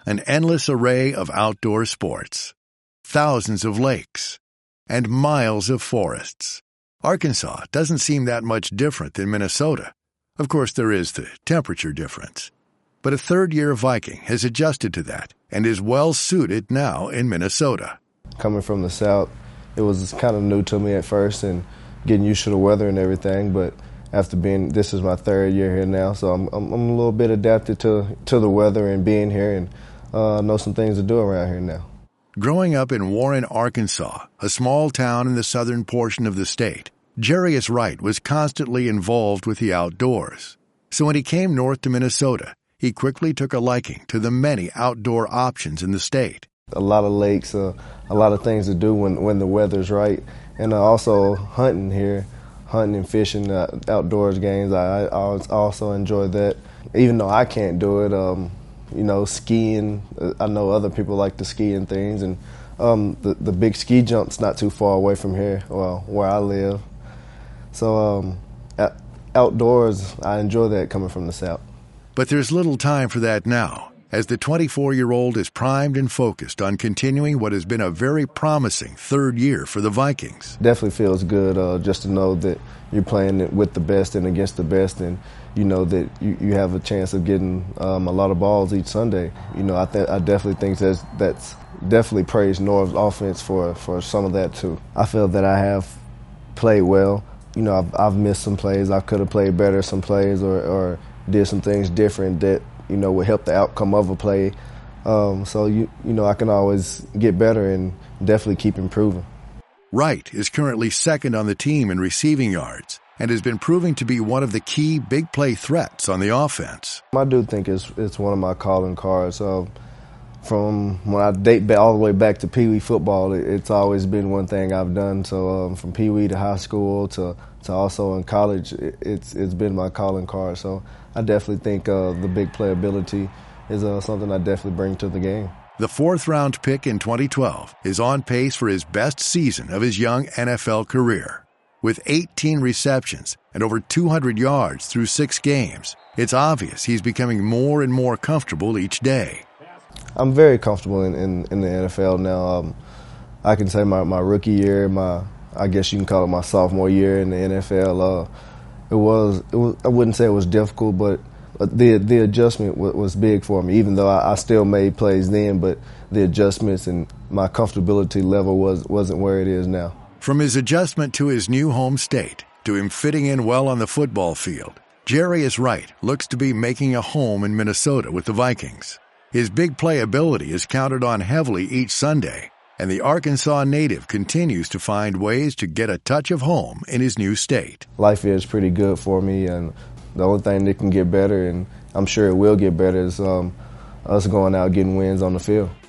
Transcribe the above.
an endless array of outdoor sports, thousands of lakes, and miles of forests. Arkansas doesn't seem that much different than Minnesota. Of course, there is the temperature difference. But a third-year Viking has adjusted to that and is well-suited now in Minnesota. Coming from the South, it was kind of new to me at first and getting used to the weather and everything, but after this is my third year here now, so I'm a little bit adapted to the weather and being here, and know some things to do around here now. Growing up in Warren, Arkansas, a small town in the southern portion of the state, Jarius Wright was constantly involved with the outdoors. So when he came north to Minnesota, he quickly took a liking to the many outdoor options in the state. A lot of lakes, a lot of things to do when the weather's right, and also hunting here. Hunting and fishing, outdoors games, I also enjoy that. Even though I can't do it, skiing, I know other people like to ski and things, and the big ski jump's not too far away from here, well, where I live. So outdoors, I enjoy that coming from the South. But there's little time for that now, as the 24-year-old is primed and focused on continuing what has been a very promising third year for the Vikings. Definitely feels good just to know that you're playing with the best and against the best, and you know that you have a chance of getting a lot of balls each Sunday. I definitely think that's definitely praised Norv's offense for some of that too. I feel that I have played well. I've missed some plays. I could have played better some plays or did some things different that would help the outcome of a play. So I can always get better and definitely keep improving. Wright is currently second on the team in receiving yards and has been proving to be one of the key big play threats on the offense. I do think it's one of my calling cards. From when I date back all the way back to Pee Wee football, it's always been one thing I've done. So from Pee Wee to high school to also in college, it's been my calling card. So I definitely think the big playability is something I definitely bring to the game. The fourth-round pick in 2012 is on pace for his best season of his young NFL career. With 18 receptions and over 200 yards through 6 games, it's obvious he's becoming more and more comfortable each day. I'm very comfortable in the NFL now. I can say my rookie year, I guess you can call it my sophomore year in the NFL. It was I wouldn't say it was difficult, but the adjustment was big for me. Even though I still made plays then, but the adjustments and my comfortability level wasn't where it is now. From his adjustment to his new home state to him fitting in well on the football field, Jarius Wright looks to be making a home in Minnesota with the Vikings. His big play ability is counted on heavily each Sunday, and the Arkansas native continues to find ways to get a touch of home in his new state. Life is pretty good for me, and the only thing that can get better, and I'm sure it will get better, is us going out getting wins on the field.